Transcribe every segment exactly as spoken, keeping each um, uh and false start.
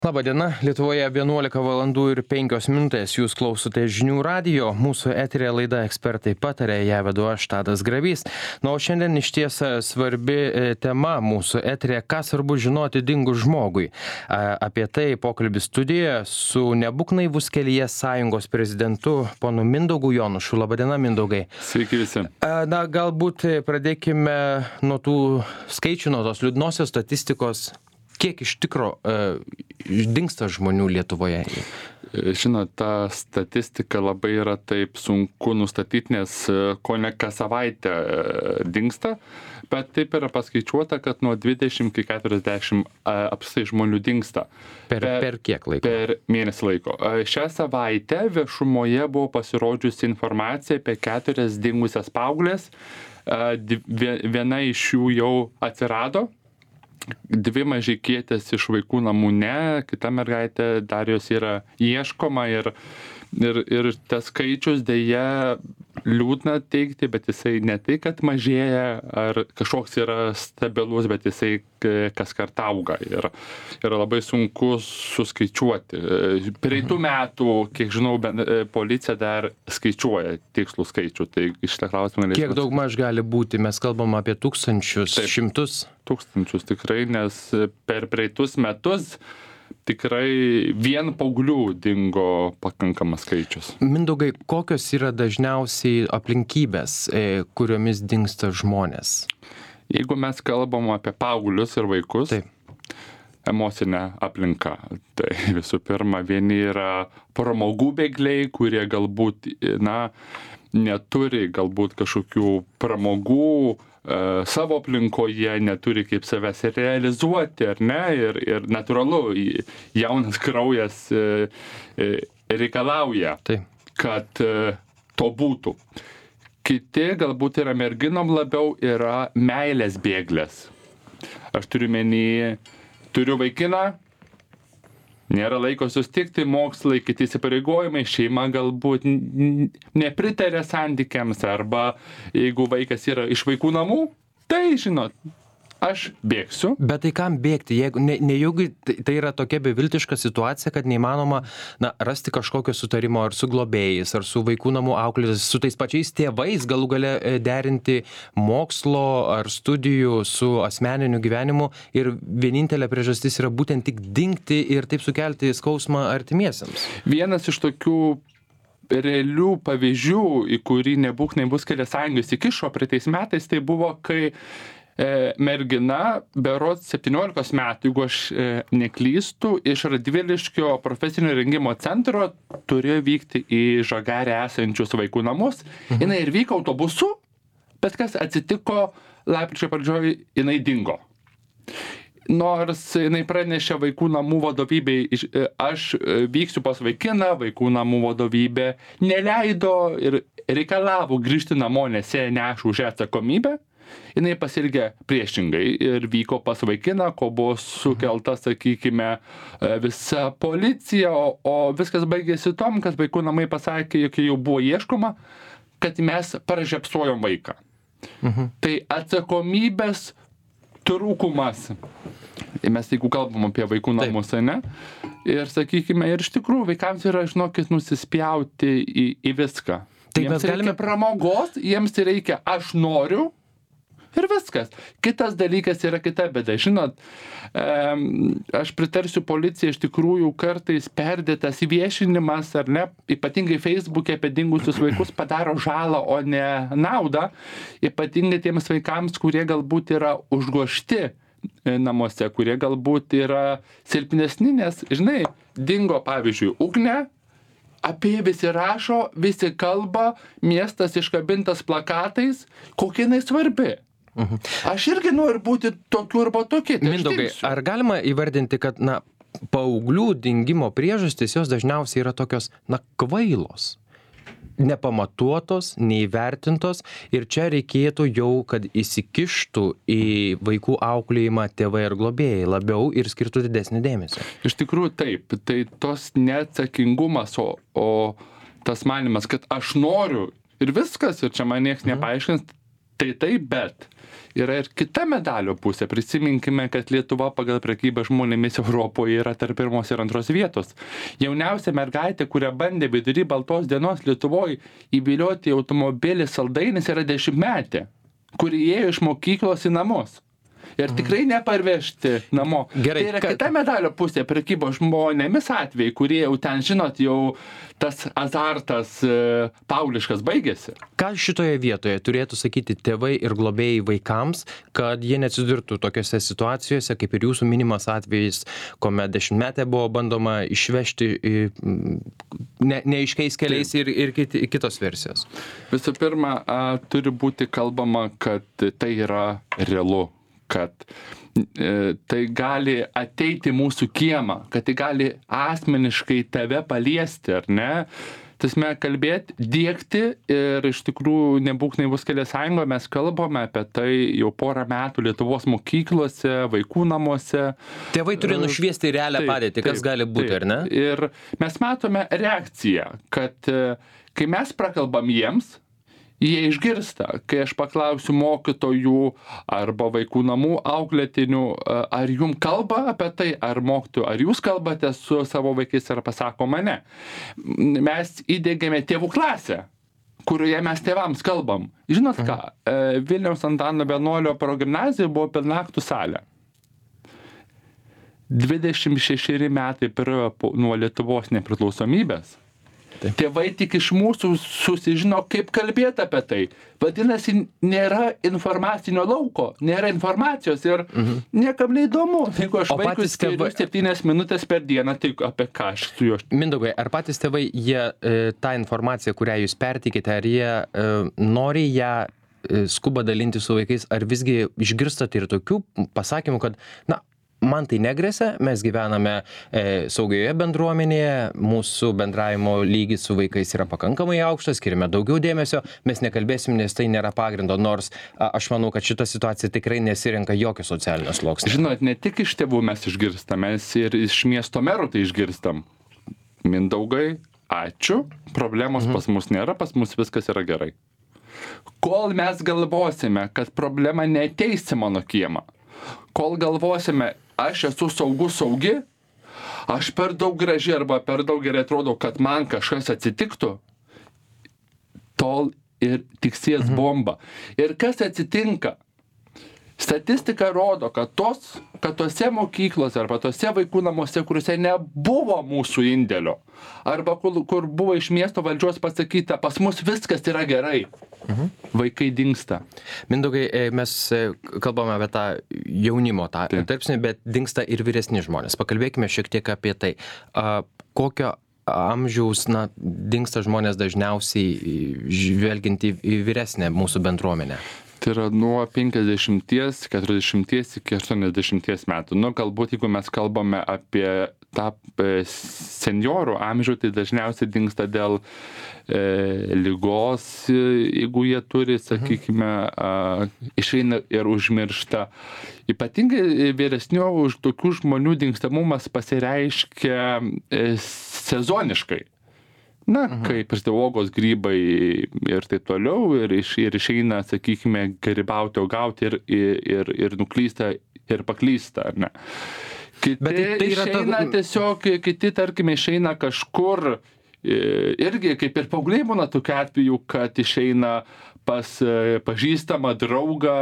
Labą dieną, Lietuvoje vienuolika valandų ir penkios minutės, jūs klausote žinių radijo, mūsų eterė laida Ekspertai patarė, ją vedu aš, Tadas Grabys. Na, o šiandien iš tiesa svarbi tema mūsų eterė, ką svarbu žinoti dingus žmogui. Apie tai pokalbis studijoje su Nebūk naivus kelyje sąjungos prezidentu ponu Mindaugu Jonušu. Labą dieną, Mindaugai. Sveiki visi. Na, galbūt pradėkime nuo tų skaičių, nuo tos liūdnosios statistikos. Kiek iš tikro uh, dingsta žmonių Lietuvoje? Žinot, ta statistika labai yra taip sunku nustatyti, nes ko ne kas savaitę dingsta, bet taip yra paskaičiuota, kad nuo dvidešimt iki keturiasdešimt apsai žmonių dingsta. Per, per, per kiek laiko? Per mėnesį laiko. Šią savaitę viešumoje buvo pasirodžiusi informacija apie keturias dingusias paauglės. Viena iš jų jau atsirado. Dvi mažykietės iš vaikų namų ne, kita mergaitė dar jos yra ieškoma ir, ir, ir tas skaičius dėja liūdna teikti, bet jisai ne tai, kad mažėja ar kažkoks yra stabilus, bet jisai kas kart auga ir yra labai sunku suskaičiuoti. Praeitų metų, kiek žinau, policija dar skaičiuoja tikslų skaičių, tai iš tą klausimą galėsime. Kiek daug maž gali būti, mes kalbam apie tūkstančius, Taip, šimtus? Tūkstančius tikrai, nes per praeitus metus tikrai vien paauglių dingo pakankamas skaičius. Mindaugai, kokios yra dažniausiai aplinkybės, kuriomis dingsta žmonės? Jeigu mes kalbam apie paauglius ir vaikus, Taip. Emocinė aplinka. Tai visų pirma, vieni yra pramogų bėgliai, kurie galbūt, na, neturi galbūt kažkokių pramogų e, savo aplinkoje, neturi kaip savęs realizuoti, ar ne, ir, ir natūralu, jaunas kraujas e, e, reikalauja, Taip. kad e, to būtų. Kiti galbūt yra merginom labiau yra meilės bėglės. Aš turiu menį, turiu vaikiną, nėra laiko sustikti, mokslai, kiti įsipareigojimai, šeima galbūt nepritarė santykiams, arba jeigu vaikas yra iš vaikų namų, tai žinot, aš bėgsiu. Bet tai kam bėgti? Jeigu, ne, ne jeigu tai yra tokia beviltiška situacija, kad neįmanoma na, rasti kažkokio sutarimo ar su globėjais, ar su vaikų namų auklės, su tais pačiais tėvais, galų gale derinti mokslo ar studijų su asmeniniu gyvenimu ir vienintelė priežastis yra būtent tik dingti ir taip sukelti skausmą artimiesiems. Vienas iš tokių realių pavyzdžių, į kurį Nebūk naivus kelyje sąjungos įkišo praeitais metais, tai buvo, kai mergina, berods septyniolikos metų, jeigu aš neklystu, iš Radviliškio profesinio rengimo centro turėjo vykti į Žagarę esančius vaikų namus. Mhm. Jinai ir vyko autobusu, bet kas atsitiko lapkričio pradžioj, jinai dingo. Nors jinai pranešė vaikų namų vadovybei, aš vyksiu pas vaikiną, vaikų namų vadovybė neleido ir reikalavo grįžti namo, nes jie neša už atsakomybę. Jinai pasielgė priešingai ir vyko pas vaikiną, ko buvo sukelta, sakykime, visa policija, o, o viskas baigėsi tom, kad vaikų namai pasakė, jog jau buvo ieškoma, kad mes pražiopsojom vaiką. Mhm. Tai atsakomybės trūkumas. Mes jeigu kalbam apie vaikų namus, ne? Ir sakykime, ir iš tikrųjų vaikams yra, žinokit, nusispjauti į, į viską. Tai jiems mes galime reikia pramogos, jiems reikia aš noriu, ir viskas. Kitas dalykas yra kita bėda. Žinot, aš pritarsiu policijai, iš tikrųjų kartais perdėtas viešinimas, ar ne, ypatingai Facebook'e apie dingusius vaikus padaro žalą, o ne naudą. Ypatingai tiems vaikams, kurie galbūt yra užgožti namuose, kurie galbūt yra silpnesni, nes, žinai, dingo, pavyzdžiui, Ugnė, apie visi rašo, visi kalba, miestas iškabintas plakatais, kokia jinai svarbi. Mhm. Aš irgi noriu būti tokiu arba tokie. Tai Mindaugai, ar galima įvardinti, kad na, paauglių dingimo priežastys jos dažniausiai yra tokios na, kvailos, nepamatuotos, neįvertintos ir čia reikėtų jau, kad įsikištų į vaikų auklėjimą tėvai ir globėjai labiau ir skirtų didesnį dėmesį? Iš tikrųjų taip, tai tos neatsakingumas, o, o tas manimas, kad aš noriu ir viskas, ir čia man nieks nepaaiškins, tai taip, bet yra ir kita medalio pusė. Prisiminkime, kad Lietuva pagal prekybą žmonėmis Europoje yra tarp pirmos ir antros vietos. Jauniausia mergaitė, kurią bandė vidury baltos dienos Lietuvoje įvilioti į automobilį saldainis, yra dešimtmetė, kuri ėjo iš mokyklos į namus. Ir tikrai neparvežti namo. Gerai, tai yra ka... kita medalio pusė prekybo žmonėmis atvejai, kurie jau ten, žinot, jau tas azartas e, pauliškas baigėsi. Ką šitoje vietoje turėtų sakyti tėvai ir globėjai vaikams, kad jie neatsidurtų tokiose situacijose, kaip ir jūsų minimas atvejis, kuomet dešimtmetė buvo bandoma išvežti ne, neaiškiais keliais ir, ir kiti, kitos versijos? Visų pirma, a, turi būti kalbama, kad tai yra realu, kad e, tai gali ateiti mūsų kiemą, kad tai gali asmeniškai tave paliesti, ar ne? Tasme, kalbėti, diegti ir iš tikrųjų nebūk naivus Kelių sąjungoje, mes kalbame apie tai jau porą metų Lietuvos mokyklose, vaikų namuose. Tėvai turi nušviesti realią taip, padėtį, kas taip, gali būti, taip. ar ne? Ir mes matome reakciją, kad kai mes prakalbam jiems, jie išgirsta, kai aš paklausiu mokytojų arba vaikų namų auklėtinių, ar jum kalba apie tai, ar mokytojų, ar jūs kalbate su savo vaikais, ar pasako mane. Mes įdėgėme tėvų klasę, kurioje mes tėvams kalbam. Žinot ką, Vilniaus Antano Vienuolio progimnazijoje buvo pilnaktų salė. dvidešimt šešeri metai praėjo nuo Lietuvos nepriklausomybės. Taip. Tėvai tik iš mūsų susižino, kaip kalbėti apie tai. Vadinasi, nėra informacinio lauko, nėra informacijos ir mhm. niekam neįdomu. Jeigu aš vaikui skiriu tėvai... septynias minutės per dieną, tai apie ką aš su juo. Mindaugai, ar patys tėvai, jie e, tą informaciją, kurią jūs pertikite, ar jie e, nori ją e, skuba dalinti su vaikais, ar visgi išgirstate ir tokių pasakymų, kad, na, man tai negresia, mes gyvename e, saugioje bendruomenėje, mūsų bendravimo lygis su vaikais yra pakankamai aukštas, skiriame daugiau dėmesio, mes nekalbėsim, nes tai nėra pagrindo, nors a, aš manau, kad šita situacija tikrai nesirenka jokio socialinio sluoksnio. Žinot, ne tik iš tėvų mes išgirstam, mes ir iš miesto merų tai išgirstam. Mindaugai, ačiū, problemos mhm. pas mus nėra, pas mus viskas yra gerai. Kol mes galvosime, kad problema neateis į mano kiemą, kol galvosime, aš esu saugus saugi, aš per daug graži arba per daug gerai atrodo, kad man kažkas atsitiktų, tol ir tiksės bomba. Ir kas atsitinka? Statistika rodo, kad, tos, kad tose mokyklose arba tose vaikų namuose, kuriuose nebuvo mūsų indėlio, arba kur, kur buvo iš miesto valdžios pasakyta, pas mus viskas yra gerai, mhm. vaikai dingsta. Mindaugai, mes kalbame apie tą jaunimo tą tarpsnį, bet dingsta ir vyresni žmonės. Pakalbėkime šiek tiek apie tai. A, kokio amžiaus, na, dingsta žmonės dažniausiai žvelgiant į, į vyresnę mūsų bendruomenę? Tai yra nuo penkiasdešimties, keturiasdešimties iki aštuoniasdešimties metų. Nu, galbūt, jeigu mes kalbame apie tą seniorų amžių, tai dažniausiai dingsta dėl e, ligos, jeigu jie turi, sakykime, a, išeina ir užmiršta. Ypatingai vyresnio už tokių žmonių dingstamumas pasireiškia e, sezoniškai. Na, mhm. kaip pristiuogos grybai ir taip toliau, ir, iš, ir išeina, sakykime, grybauti, augauti ir, ir, ir nuklysta ir paklysta, ar ne. Kiti Bet tai yra išeina ta... tiesiog, kiti, tarkime, išeina kažkur, irgi kaip ir paaugliai būna tokiu atveju, kad išeina pas pažįstamą draugą,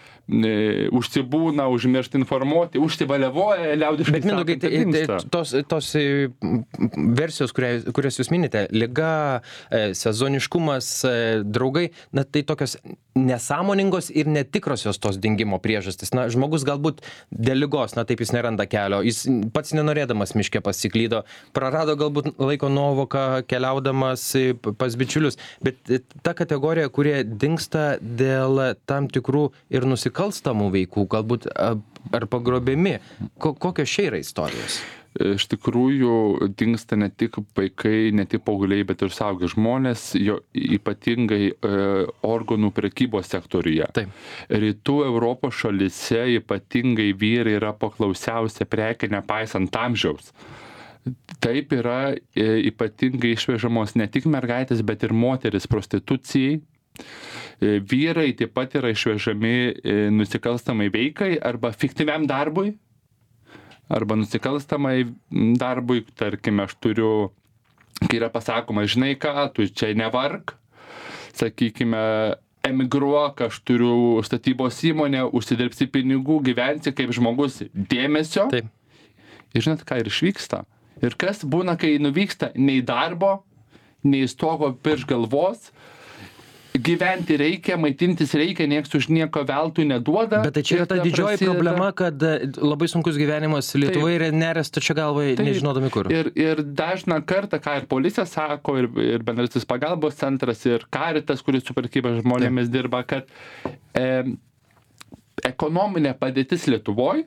užsibūna, užmiršti informuoti, užsivaliavoja, liaudiškai Bet, Mindaugai, tai, tos, tos versijos, kurias, kurias jūs minite, liga, sezoniškumas, draugai, na, tai tokios nesąmoningos ir netikrosios tos dingimo priežastys. Na, žmogus galbūt dėl ligos, na, taip jis neranda kelio, jis pats nenorėdamas miške pasiklydo, prarado galbūt laiko nuovoką keliaudamas pas bičiulius, bet ta kategorija, kurie dingsta dėl tam tikrų ir nusikaltimų, kalstamų veikų, galbūt ar pagrobiami. Kokios čia yra istorijos? Iš tikrųjų, dingsta ne tik vaikai, ne tik paaugliai, bet ir suaugę žmonės, jo ypatingai e, organų prekybos sektoriuje. Taip. Rytų Europos šalyse ypatingai vyrai yra paklausiausia prekė, nepaisant amžiaus. Taip yra e, ypatingai išvežamos ne tik mergaitės, bet ir moteris prostitucijai. vyrai taip pat yra išvežami nusikalstamai veikai arba fiktyviam darbui, arba nusikalstamai darbui, tarkime, aš turiu, kai yra pasakoma, žinai ką, tu čia nevark, sakykime, emigruok, aš turiu statybos įmonę, užsidirbsi pinigų, gyvensi kaip žmogus dėmesio. Taip. Ir žinot, ką ir išvyksta. Ir kas būna, kai nuvyksta nei darbo, nei stogo virš galvos, gyventi reikia, maitintis reikia, nieks už nieko veltui neduoda. Bet tai čia yra ta didžioji prasideda... problema, kad labai sunkus gyvenimas Lietuvoje ir neresta čia galvai, nežinodami kur. Ir, ir dažną kartą, ką ir policija sako, ir, ir bendrasis pagalbos centras, ir Caritas, kuris su prekyba žmonėmis dirba, kad e, ekonominė padėtis Lietuvoje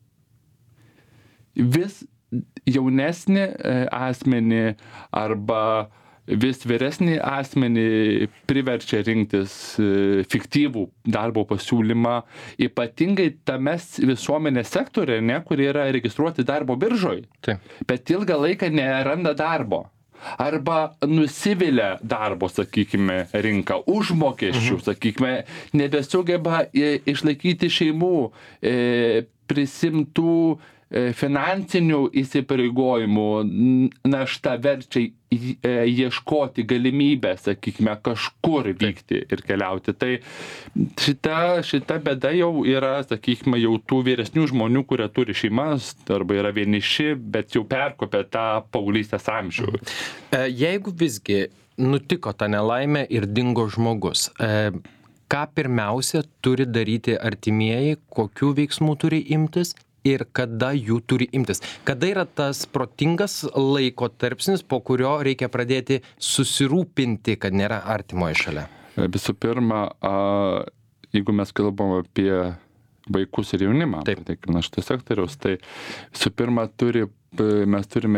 vis jaunesnį e, asmenį arba vis vyresnį asmenį priverčia rinktis fiktyvų darbo pasiūlymą, ypatingai tame visuomenės sektorė, ne, kurie yra registruoti darbo biržoj, Taip. Bet ilgą laiką neranda darbo. Arba nusivilia darbo, sakykime, rinką, užmokesčių, mhm. sakykime, nebesugeba išlaikyti šeimų, prisimtų finansinių įsipareigojimų našta verčia ieškoti galimybę, sakykime, kažkur vykti ir keliauti. Tai šita, šita bėda jau yra, sakykime, jau tų vyresnių žmonių, kurie turi šeimas arba yra vieniši, bet jau perkopė tą paauglystės amžių. Jeigu visgi nutiko ta nelaimė ir dingo žmogus, ką pirmiausia turi daryti artimieji, kokių veiksmų turi imtis? Ir kada jų turi imtis. Kada yra tas protingas laiko tarpsnis, po kurio reikia pradėti susirūpinti, kad nėra artimoje šalia? Visų pirma, jeigu mes kalbam apie vaikus ir jaunimą, tai naštos sektoriaus, tai visų pirma, turi, mes turime,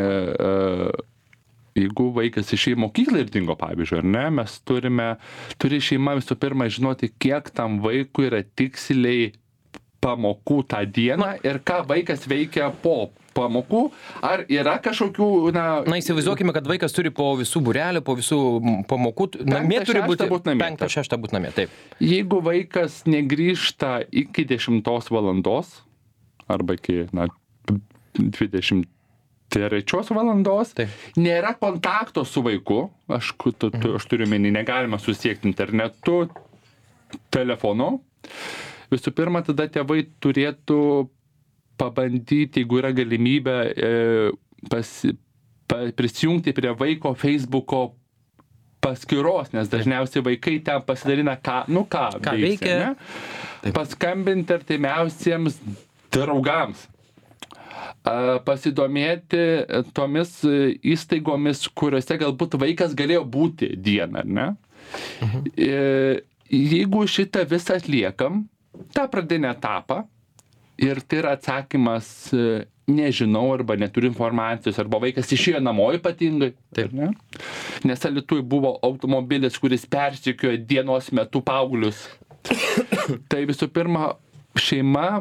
jeigu vaikas išėjo į mokyklą ir dingo, pavyzdžiui, ar ne, mes turime, turi šeima visų pirma žinoti, kiek tam vaikui yra tiksliai pamokų tą dieną ir ką vaikas veikia po pamokų, ar yra kažkokių, na... Na, įsivaizduokime, kad vaikas turi po visų būrelių, po visų pamokų, namie turi būti penktą šeštą būti namie, taip. Jeigu vaikas negrįžta iki dešimtos valandos, arba iki, na, dvidešimt trečios valandos, taip. Nėra kontakto su vaiku, aš, tu, tu, aš turiu menį, negalima susiekti internetu, telefonu. Visų pirma, tada tėvai turėtų pabandyti, jeigu yra galimybė, e, pasi, pa, prisijungti prie vaiko Facebooko paskyros, nes dažniausiai vaikai ten pasidalina, ką, nu ką, ką veikia, ne? Paskambinti artimiausiems draugams, a, pasidomėti tomis įstaigomis, kuriuose galbūt vaikas galėjo būti dieną, ne? Mhm. E, jeigu šitą visą atliekam, tą pradinę etapą, ir tai yra atsakymas nežinau arba neturiu informacijos, arba vaikas išėjo namo ypatingai. Taip. Ne? Nes Alytuj buvo automobilis, kuris persekiojo dienos metu paauglius. Tai visų pirma, šeima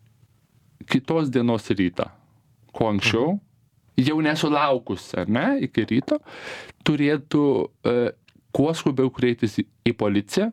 kitos dienos rytą, kuo anksčiau, jau nesulaukus, ar ne, iki ryto, turėtų e, kuo skubiau kreiptis į, į policiją,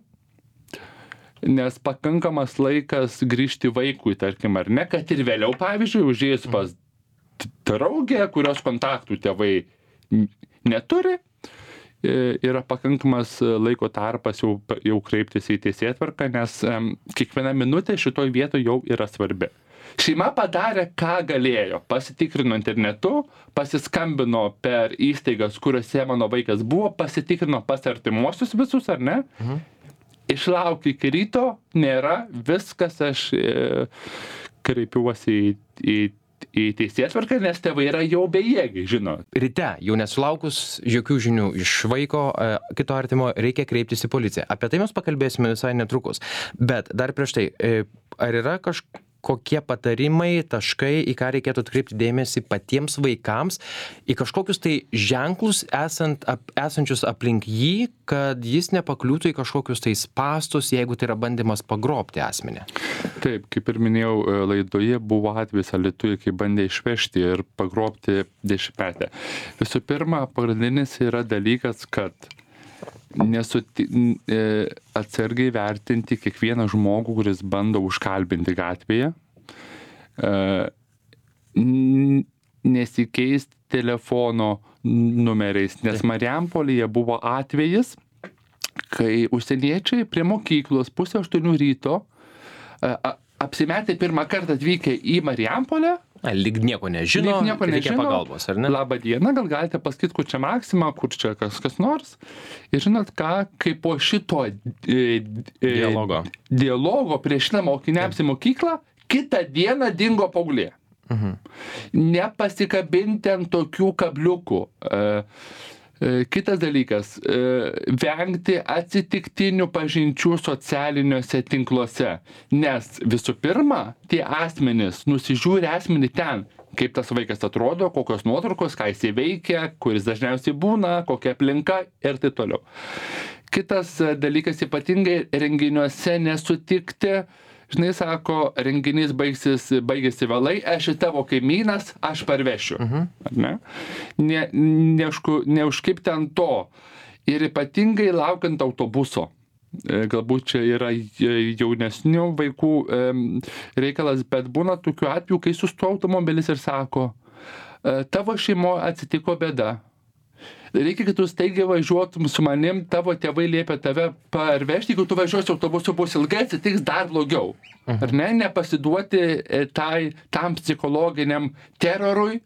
nes pakankamas laikas grįžti vaikui, tarkim, ar ne, kad ir vėliau, pavyzdžiui, užėjus pas draugę, kurios kontaktų tėvai neturi, yra pakankamas laiko tarpas jau, jau kreiptis į teisėtvarką, nes um, kiekviena minutė šitoj vietoj jau yra svarbi. Šeima padarė, ką galėjo, pasitikrino internetu, pasiskambino per įstaigas, kuriuose mano vaikas buvo, pasitikrino pas artimuosius visus, ar ne? Mhm. Išlaukiu iki ryto, nėra, viskas, aš e, kreipiuosi į, į, į teisėtvarką, nes tėvai yra jau bejėgiai, žinot. Ryte, jau nesulaukus jokių žinių iš vaiko, e, kito artimo, reikia kreiptis į policiją. Apie tai mes pakalbėsime visai netrukus. Bet dar prieš tai, e, ar yra kažkokie patarimai, taškai, į ką reikėtų atkreipti dėmesį patiems vaikams, į kažkokius tai ženklus esant, ap, esančius aplink jį, kad jis nepakliūtų į kažkokius tai spastus, jeigu tai yra bandymas pagrobti asmenį? Taip, kaip ir minėjau, laidoje buvo atvejis Alytuje, kai bandė išvežti ir pagrobti dešimtmetę. Visų pirma, pagrindinis yra dalykas, kad nesuti, e, atsargiai vertinti kiekvieną žmogų, kuris bando užkalbinti gatvėje, e, nesikeisti telefono numeriais, nes Marijampolėje buvo atvejis, kai užsieniečiai prie mokyklos pusę aštuonių ryto a, apsimetė pirmą kartą atvykę į Marijampolę. Lyg nieko nežino, lyg nieko reikia nežino. Pagalbos, ar ne? Labą dieną, gal galite pasakyti, kur čia Maksima, kur čia kas, kas nors. Ir žinot ką, kai po šito e, e, dialogo. dialogo prieš šitą mokiniams į mokyklą, kitą dieną dingo paauglė. Mhm. Nepasikabinti ant tokių kabliukų. E, e, kitas dalykas, e, vengti atsitiktinių pažinčių socialiniuose tinkluose. Nes visų pirma, tie asmenys nusižiūri asmenį ten, kaip tas vaikas atrodo, kokios nuotraukos, ką jis veikia, kuris dažniausiai būna, kokia aplinka ir taip toliau. Kitas dalykas, ypatingai renginiuose nesutikti. Žinai, sako, renginys baigsis, baigėsi vėlai, aš į tavo kaimynas, aš parvešiu. Uh-huh. Ne? Ne, neužku, neužkipti ant to. Ir ypatingai laukiant autobuso. Galbūt čia yra jaunesnių vaikų reikalas, bet būna tokių atvejų, kai sustoja automobilis ir sako, tavo šeimo atsitiko bėda. Reikia, kad tu staigiai važiuotum su manim, tavo tėvai liepia tave parvežti, jeigu tu važiuosi autobusu, bus ilgai, atsitiks dar blogiau. Ar ne? Nepasiduoti tai, tam psichologiniam terorui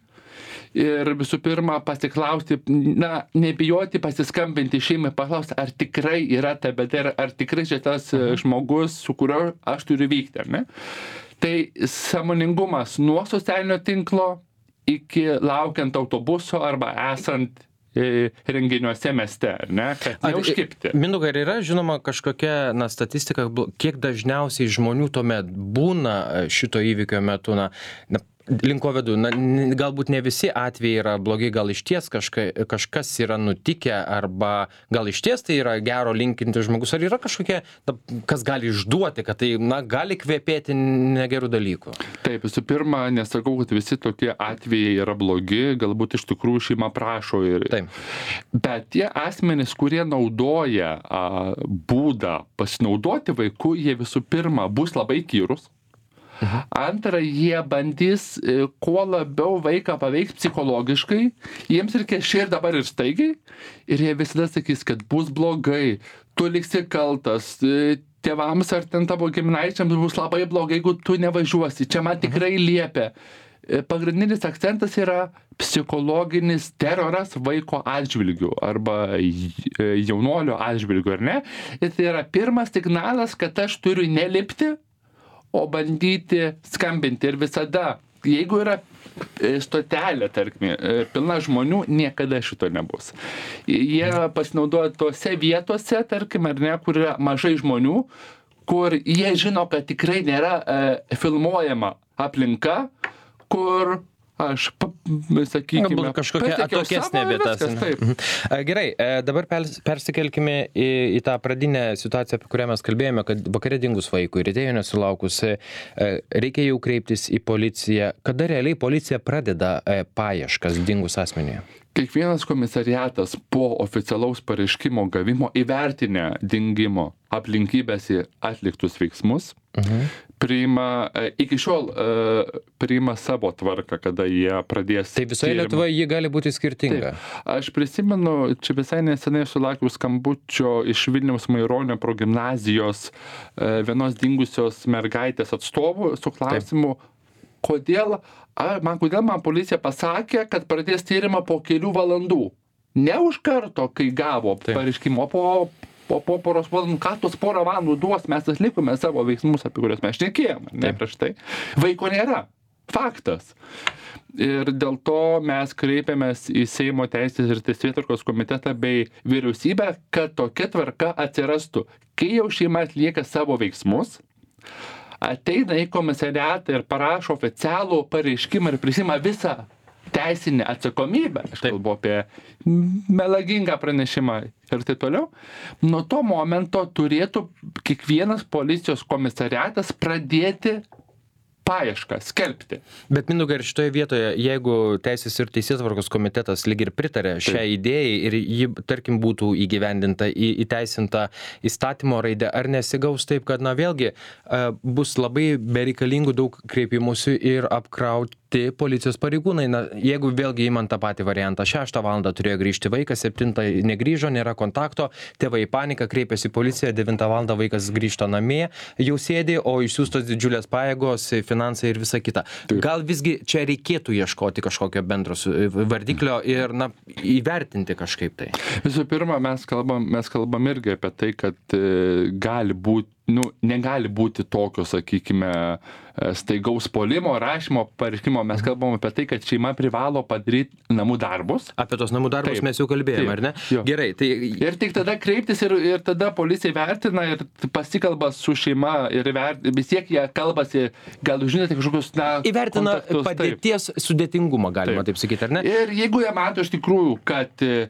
ir visų pirma pasiklausti, na, nebijoti pasiskambinti šeimai, paklausti, ar tikrai yra ta bėda, ar, ar tikrai šitas žmogus, su kuriuo aš turiu vykti, ar ne? Tai sąmoningumas nuo socialinio tinklo iki laukiant autobuso arba esant renginiuose mieste, ar ne? Kad neužkibti. Mindaugai, ar yra žinoma kažkokia na, statistika, kiek dažniausiai žmonių tuomet būna šito įvykio metu, na, na link ko vedu, na, galbūt ne visi atvejai yra blogi, gal išties kažka, kažkas yra nutikę, arba gal išties tai yra gero linkintis žmogus, ar yra kažkokie, na, kas gali išduoti, kad tai, na, gali kvepėti negerų dalykų. Taip, visų pirma, nesakau, kad visi tokie atvejai yra blogi, galbūt iš tikrųjų šeima prašo ir... Taip. Bet tie asmenys, kurie naudoja a, būdą pasinaudoti vaiku, jie visų pirma bus labai kyrus. Mhm. Antra, jie bandys kuo labiau vaiką paveikti psichologiškai, jiems reikia čia ir dabar ir staigiai, ir jie visada sakys, kad bus blogai, tu liksi kaltas, tėvams ar ten tavo giminaičiams bus labai blogai, jeigu tu nevažiuosi, čia man tikrai liepia. Pagrindinis akcentas yra psichologinis teroras vaiko atžvilgių arba jaunuolio atžvilgių, ar ne? Ir tai yra pirmas signalas, kad aš turiu nelipti, o bandyti skambinti. Ir visada, jeigu yra stotelė, tarkime, pilna žmonių, niekada šito nebus. Jie pasinaudoja tose vietose, tarkime, ar ne, kur yra mažai žmonių, kur jie žino, kad tikrai nėra e, filmuojama aplinka, kur aš, sakykime, galbūt kažkokia atokesnė vieta. Gerai, dabar persikelkime į, į tą pradinę situaciją, apie kurią mes kalbėjome, kad vakare dingus vaikui, rytėjo nesulaukus, reikia jau kreiptis į policiją. Kada realiai policija pradeda paieškas dingus asmeniui? Kiekvienas komisariatas po oficialaus pareiškimo gavimo įvertinę dingimo aplinkybės ir atliktus veiksmus, uh-huh. priima, iki šiol priima savo tvarką, kada jie pradės... Tai visoje tyrimą. Lietuvoje ji gali būti skirtinga. Taip. Aš prisimenu, čia visai nesenai sulaukiau skambučio iš Vilniaus Maironio progimnazijos vienos dingusios mergaitės atstovų su klausimu, Taip. kodėl, man, kodėl man policija pasakė, kad pradės tyrimą po kelių valandų. Ne už karto, kai gavo pareiškimo, po... po po poros valandų, ką tos porą valandų duos, mes atlikome savo veiksmus, apie kuriuos mes šnekėjome, ne prieš tai. Vaiko nėra. Faktas. Ir dėl to mes kreipiamės į Seimo teisės ir teisėtvarkos komitetą bei vyriausybę, kad tokia tvarka atsirastų. Kai jau šeima atlieka savo veiksmus, ateina į komisariatą ir parašo oficialų pareiškimą ir prisima visą teisinę atsakomybę, aš kalbu apie melagingą pranešimą ir taip toliau, nuo to momento turėtų kiekvienas policijos komisariatas pradėti paiešką, skelbti. Bet Mindaugai, ir šitoje vietoje, jeigu Teisės ir teisėtvarkos komitetas lyg ir pritarė šią idėją ir ji, tarkim, būtų įgyvendinta, į, įteisinta įstatymo raidė, ar nesigaus taip, kad, na, vėlgi bus labai bereikalingų daug kreipimusių ir apkrauti policijos pareigūnai? Na, jeigu vėlgi įmant tą patį variantą, šeštą valandą turėjo grįžti vaikas, septintą negrįžo, nėra kontakto, tėvai į paniką, kreipiasi į policiją, devintą valandą vaikas grįžta namie, jau sėdi, o išsiųstos didžiulės pajėgos, finansai ir visa kita. Taip. Gal visgi čia reikėtų ieškoti kažkokio bendro vardiklio ir, na, įvertinti kažkaip tai? Visų pirma, mes kalbam, mes kalbam irgi apie tai, kad e, gali būti, nu, negali būti tokio, sakykime, staigaus puolimo, rašymo, pareiškimo. Mes kalbam apie tai, kad šeima privalo padaryti namų darbus. Apie tos namų darbus Taip. mes jau kalbėjome, ar ne? Jo. Gerai, tai... Ir tik tada kreiptis ir, ir tada policija vertina ir pasikalba su šeima ir vert, vis tiek jie kalbasi, gal žinote kažkokius, na, įvertina kontaktus, padėties taip. Sudėtingumą, galima taip, taip sakyti, ar ne? Ir jeigu jie mato iš tikrųjų, kad e,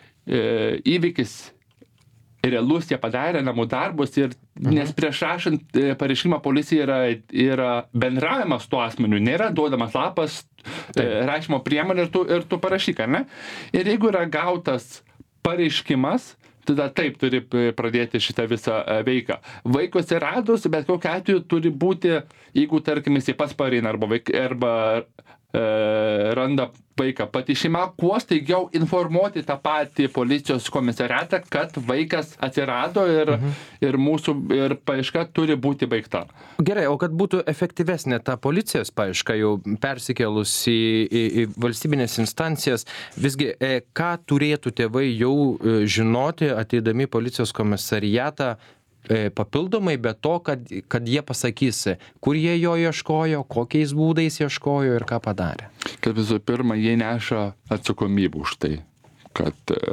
įvykis realus, jie padarė namų darbus ir mhm. nes prieš rašant e, pareiškimą policija yra, yra bendravimas su tuo asmeniu, nėra duodamas lapas, e, rašymo priemonė ir tu, ir tu parašyk, ar ne? Ir jeigu yra gautas pareiškimas, tada taip turi pradėti šitą visą veiką. Vaiko atsiradus, bet kokiu atveju turi būti, jeigu tarkim jis pats pareina arba, vaik, arba e, randa vaiką, pati šeima kuo staigiau informuoti tą patį policijos komisariatą, kad vaikas atsirado ir, mhm. ir mūsų ir paieška turi būti baigta. Gerai, o kad būtų efektyvesnė ta policijos paieška jau persikėlus į, į, į valstybinės instancijas, visgi e, ką turėtų tėvai jau e, žinoti ateidami policijos komisariatą papildomai, be to, kad, kad jie pasakys, kur jie jo ieškojo, kokiais būdais ieškojo ir ką padarė. Kad visų pirma, jie neša atsakomybę už tai, kad e,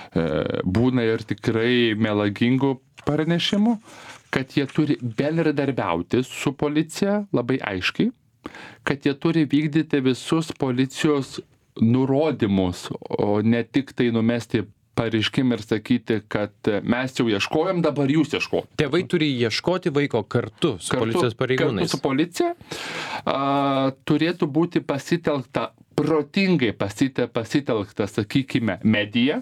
būna ir tikrai melagingų pranešimų, kad jie turi bendradarbiauti su policija labai aiškiai, kad jie turi vykdyti visus policijos nurodymus, o ne tik tai numesti pareiškim ir sakyti, kad mes jau ieškojom, dabar jūs ieškojom. Tėvai turi ieškoti vaiko kartu su kartu, policijos pareigūnais. Kartu su policija a, turėtų būti pasitelkta, protingai pasite, pasitelkta, sakykime, medija.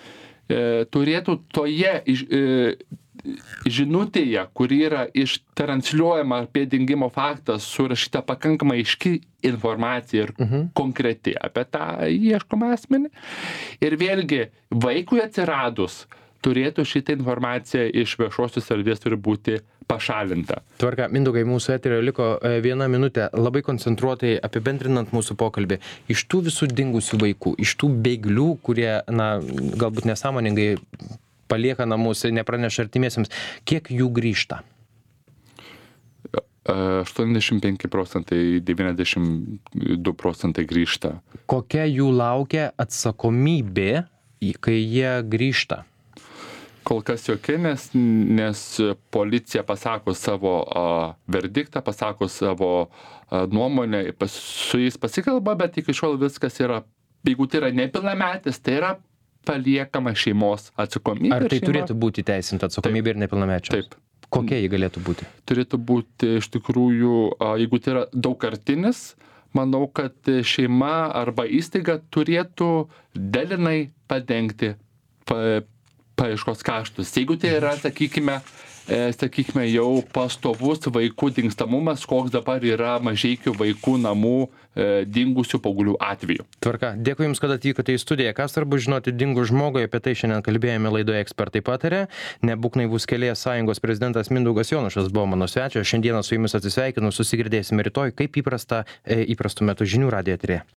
E, turėtų toje iš, e, žinutėje, kuri yra ištransliuojama apie dingimo faktą, surašyta pakankamai aiški informacija ir uh-huh. konkreti apie tą ieškomą asmenį. Ir vėlgi, vaikui atsiradus, turėtų šitą informaciją iš viešosios erdvės turi būti pašalinta. Tvarka, Mindaugai, mūsų eterio liko viena minutė, labai koncentruotai apibendrinant mūsų pokalbį. Iš tų visų dingusių vaikų, iš tų bėglių, kurie, na, galbūt nesąmoningai palieka namus, nepraneša artimiesiems, kiek jų grįžta? aštuoniasdešimt penki procentai, devyniasdešimt du procentai grįžta. Kokia jų laukia atsakomybė, kai jie grįžta? Kol kas jokia, nes, nes policija pasako savo a, verdiktą, pasako savo a, nuomonę, pas, su jais pasikalba, bet iki šiol viskas yra, jeigu tai yra nepilnametis, tai yra paliekama šeimos atsakomybė. Ar tai šeima... turėtų būti teisinta atsakomybė ir nepilnamečiams? Taip. Kokia jį galėtų būti? Turėtų būti iš tikrųjų, jeigu tai yra daugkartinis, manau, kad šeima arba įstaiga turėtų dalinai padengti pa, paieškos kaštus. Jeigu tai yra, sakykime, sakykime, jau pastovus vaikų dingstamumas, koks dabar yra Mažeikių vaikų namų dingusių paauglių atveju. Tvarka, dėkui Jums, kad atvykote į studiją. Ką svarbu žinoti dingus žmogui, apie tai šiandien kalbėjome laidoje Ekspertai pataria. Nebūk naivus Kėlėjas sąjungos prezidentas Mindaugas Jonušas buvo mano svečias. Šiandieną su Jumis atsisveikinu, susigirdėsime rytoj, kaip įprasta, įprastu metu žinių radijo eteryje.